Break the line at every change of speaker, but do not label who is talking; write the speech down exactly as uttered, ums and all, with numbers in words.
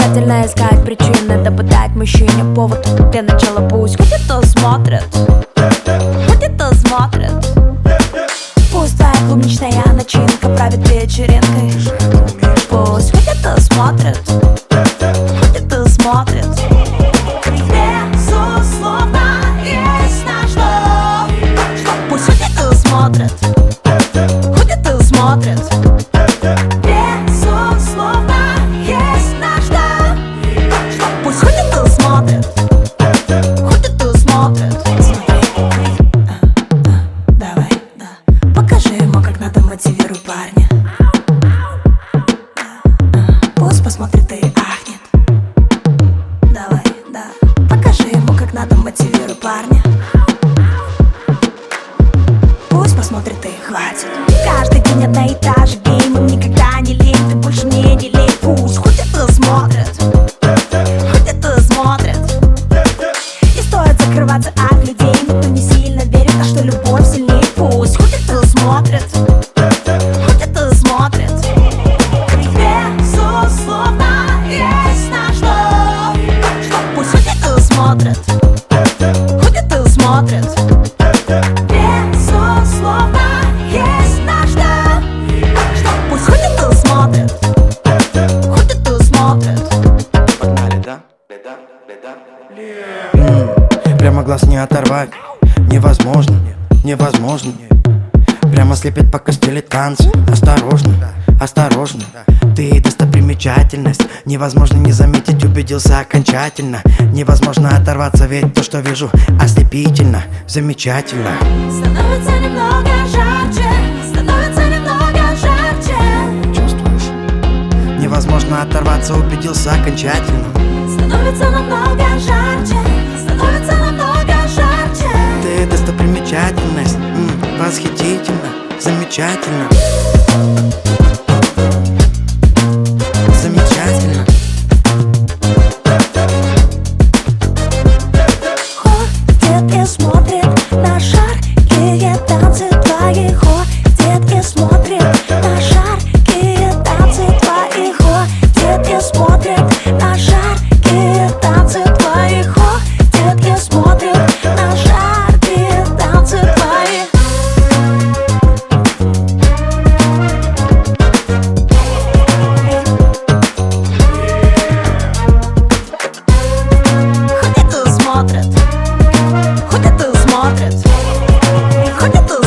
Старательно искать причины, добавлять мужчине повод для начала. Пусть хоть это смотрит, хоть это смотрит. Пусть твоя клубничная начинка правит вечеринкой. Пусть хоть это смотрит, хоть это смотрит. Безусловно, есть на что, что пусть хоть это смотрит, хоть это смотрит. Безусловно, есть на что, что пусть хоть это смотрит, хоть это смотрит. Давай, да, покажи ему, как надо, мотивируй парня. Пусть посмотрит и ахнет. Давай, да, покажи ему, как надо, мотивируй парня. Пусть посмотрит и хватит. Каждый день одна и та же гейм, никогда не лень, ты больше мне не лень. Пусть хоть это смотрит, хоть это смотрит. Не стоит закрываться от людей, никто не сильно верит, а что любовь сильнее. Пусть хоть это смотрит, хоть это смотрит. Безусловно, есть на что, что пусть хоть это смотрит, хоть это смотрит. Безусловно, есть на что, что пусть хоть это смотрит, хоть это смотрит.
Погнали, да? Беда, беда. М, Прямо глаз не оторвать. Невозможно, невозможно. Прямо слепит, пока стелит танцы. Осторожно, осторожно. Ты достопримечательность. Невозможно не заметить, убедился окончательно. Невозможно оторваться, ведь то, что вижу, ослепительно, замечательно.
Становится немного жарче, становится немного жарче.
Чувствуешь? Невозможно оторваться, убедился окончательно.
Становится намного жарче, становится намного жарче.
Ты достопримечательность, м, восхитительно, замечательно. Замечательно.
Ходит и смотрит на жаркие танцы твои. Ходит и смотрит на жаркие танцы твои. Ходит и смотрит на жаркие танцы твои. Ходит и смотрит на жаркие танцы твои. Хоть это смотрит, хоть это смотрит, хоть это